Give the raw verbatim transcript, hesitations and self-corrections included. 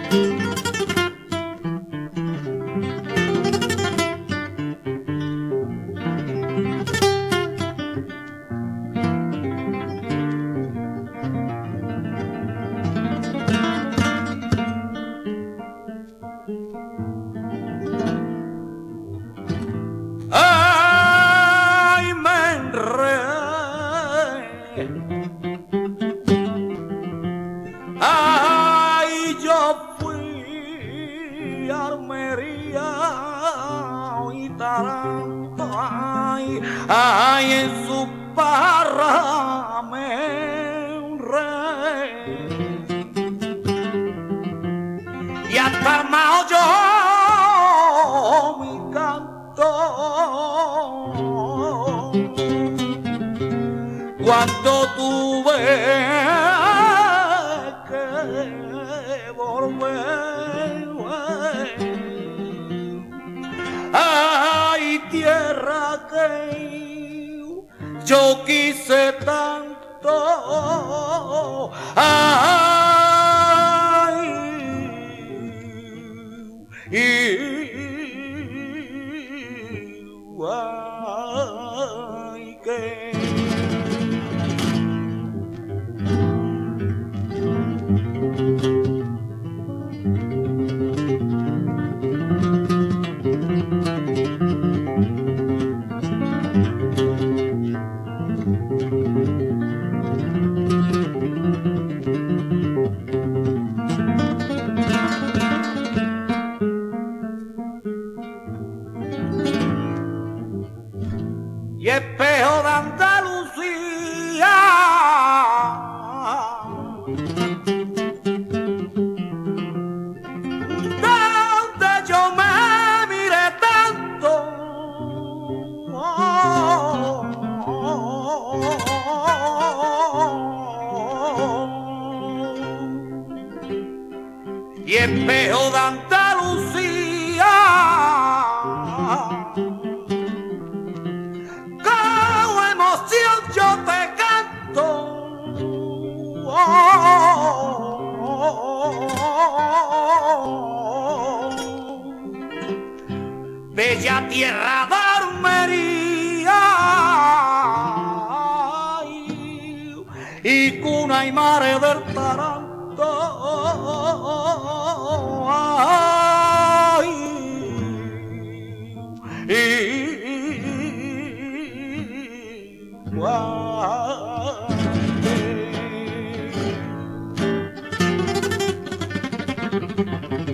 Ay, me enredé. Ay, yo fui armería y taranto. Ay, ay, en su parra me enredé. Y hasta armado yo mi canto cuando tuve que volver. Ay, tierra que yo quise tanto. Ay, y ay, que y espejo de Andalucía, donde yo me miré tanto. Y espejo de Andalucía, yo te canto. Oh, oh, oh, bella tierra de armería y cuna y mare del taranto. Ay, y Guay.